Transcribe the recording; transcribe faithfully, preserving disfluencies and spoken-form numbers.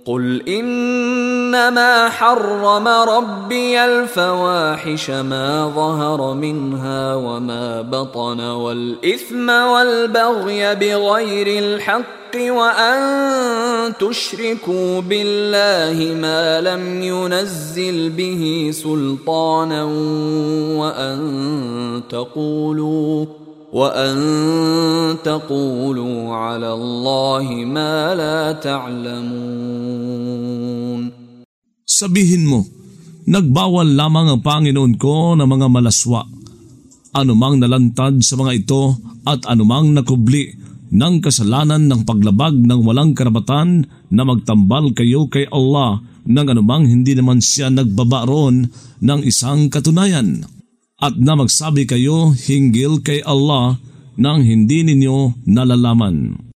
قل إنما حرم ربي الفواحش ما ظهر منها وما بطن والإثم والبغي بغير الحق وأن تشركوا بالله ما لم ينزل به سلطانا وأن تقولوا وأن تقولوا على الله ما لا تعلمون. Sabihin mo, nagbawal lamang ang Panginoon ko ng mga malaswa, anumang nalantad sa mga ito at anumang nakubli ng kasalanan ng paglabag ng walang karapatan na magtambal kayo kay Allah ng anumang hindi naman siya nagbaba roon ng isang katunayan, at na magsabi kayo hinggil kay Allah nang hindi ninyo nalalaman.